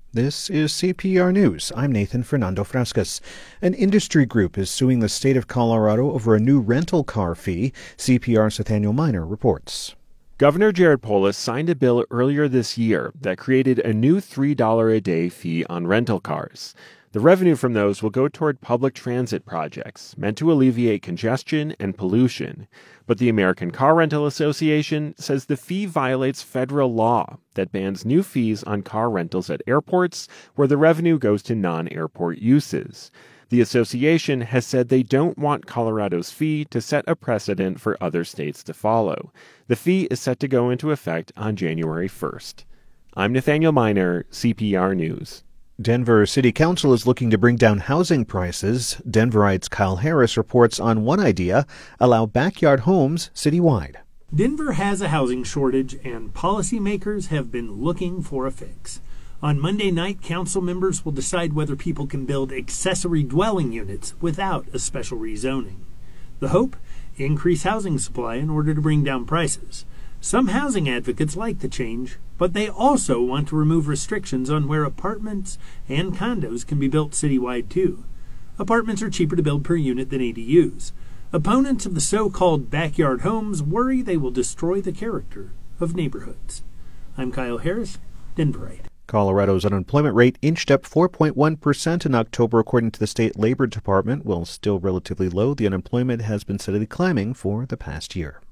This is CPR News. I'm Nathan Fernando Frascas. An industry group is suing the state of Colorado over a new rental car fee. CPR's Nathaniel Miner reports. Governor Jared Polis signed a bill earlier this year that created a new $3 a day fee on rental cars. The revenue from those will go toward public transit projects meant to alleviate congestion and pollution. But the American Car Rental Association says the fee violates federal law that bans new fees on car rentals at airports where the revenue goes to non-airport uses. The association has said they don't want Colorado's fee to set a precedent for other states to follow. The fee is set to go into effect on January 1st. I'm Nathaniel Miner, CPR News. Denver City Council is looking to bring down housing prices. Denverites Kyle Harris reports on one idea: allow backyard homes citywide. Denver has a housing shortage, and policymakers have been looking for a fix. On Monday night, council members will decide whether people can build accessory dwelling units without a special rezoning. The hope? Increase housing supply in order to bring down prices. Some housing advocates like the change, but they also want to remove restrictions on where apartments and condos can be built citywide too. Apartments are cheaper to build per unit than ADUs. Opponents of the so-called backyard homes worry they will destroy the character of neighborhoods. I'm Kyle Harris, Denverite. Colorado's unemployment rate inched up 4.1% in October, according to the state labor department. While still relatively low, the unemployment has been steadily climbing for the past year.